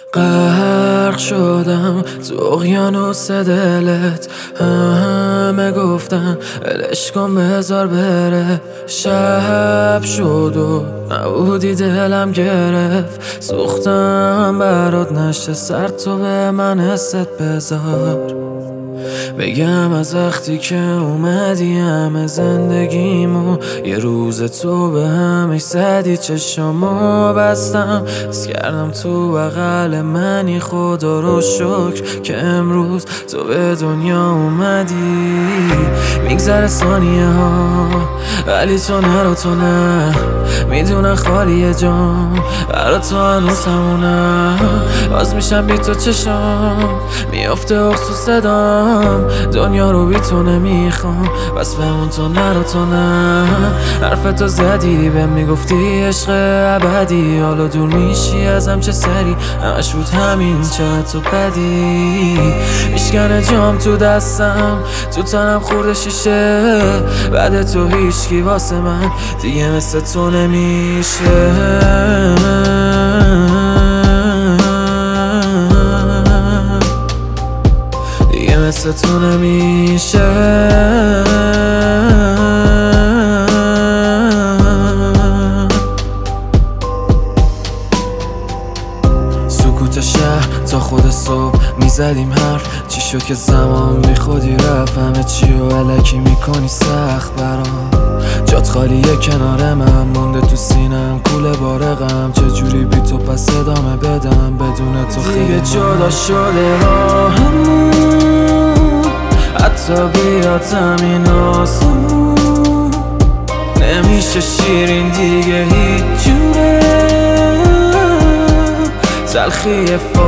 غرق شدم تو اقیانوس دلت، همه گفتن ولش کن بذار بره. شب شد و نبودی دلم گرفت، سوختم برات نشته سر تو به من حست بذار. بگم از وقتی که اومدی همه زندگیمو، یه روز تو به همش زدی چشمو بستم، حس کردم تو بغل منی. خدا رو شکر که امروز تو به دنیا اومدی. میگذره ثانیه ها ولی تو نرو، تو نه، میدونم خالیه جام برا تو هنوز همونم. باز میشم بی تو چشام میافته اخسو صدام، دنیا رو بی تو نمیخوام بس بمون، تو نرو، تو نه. حرف تو زدی بهم میگفتی عشق ابدی، حالا دور میشی ازم چه سری، همش بود همین چقدر تو بدی. میشکنه جام تو دستم، تو تنم خورده شیشه، بعد تو هیچکی واسه من دیگه مثل تو نمیشه. دیگه مثل تو نمیشه. سکوت شهر تا خود صبح میزدیم حرف، چی شد که زمان بی خودی رفت، همه چی رو علکی میکنی سخت برام. جات خالیه کنار من مونده تو سینم کوله بارقم، چجوری بی تو پس ادامه بدم بدون تو خیلی دیگه جدا شده راهمون، حتی بیاد زمین آسمون نمیشه شیرین دیگه هیچ جوره، تلخی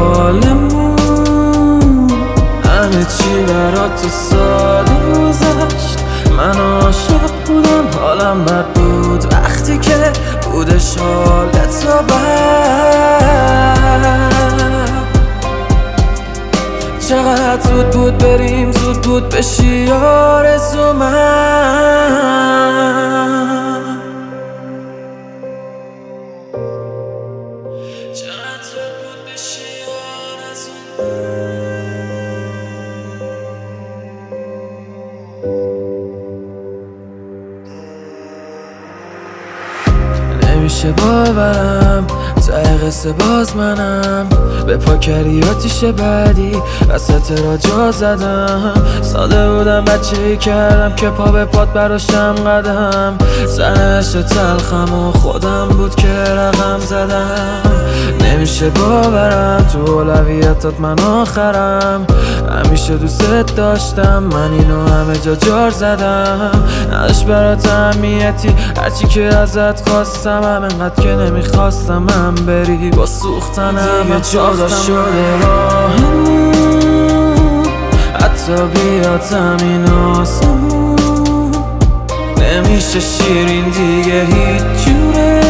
فالمون همه چی برات تو ساده گذشت. من عاشق بودم حالم بد بود وقتی که بودش حالت تو بد. چقدر زود بود بریم، زود بود بشی آرزو من. چقدر زود بود بشی آرزو من. نمیشه باورم ته قصه باز منم، به پا کردی آتیش بعدی وسط را جا زدم. ساده بودم بچه‌ای کردم که پا به پات براشم قدم، سرش تلخم و خودم بود که رقم زدم. نمیشه باورم تو اولویتات من آخرم، همیشه دوست داشتم من اینو همه جا جار زدم. نداشت برات اهمیتی هرچی که ازت خواستم، همینقدر که نمیخواستم من بری با سوختنم دیگه جدا شده راهمون، حتی بیاد زمین آسمون نمیشه شیرین دیگه هیچ جوره،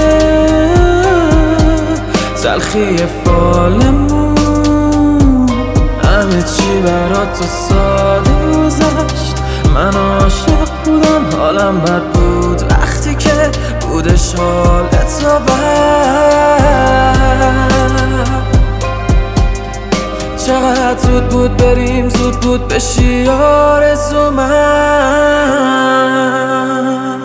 تلخی فالمون همه چی برات تو ساده گذشت. من عاشق بودم حالم بد بود وقتی که بودش حالت تو بد. چقدر زود بود بریم، زود بود بشی آرزو من.